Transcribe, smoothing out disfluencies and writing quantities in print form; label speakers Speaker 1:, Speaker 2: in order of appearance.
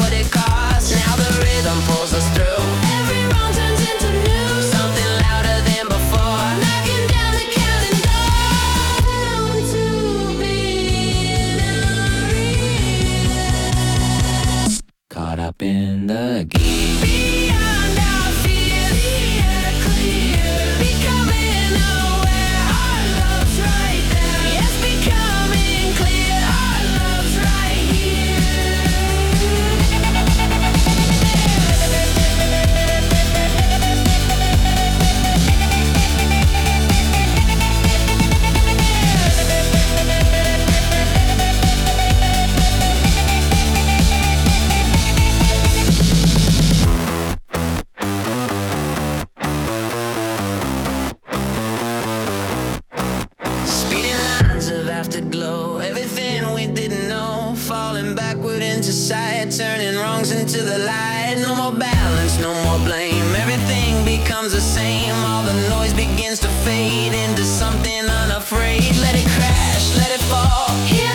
Speaker 1: what it costs. Now the rhythm pulls us through. Every wrong turns into new. Something louder than before. Knocking down the counting door. Down to being unreal. Caught up in the game. Beyond our fear, the air clear. Becoming aware, our love's right there. Yes, becoming clear, our love's right Speeding lines of afterglow, everything we didn't know, falling backward into sight, turning wrongs into the light. No more balance, no more blame, everything becomes the same. All the noise begins to fade into something unafraid. Let it crash, let it fall. Here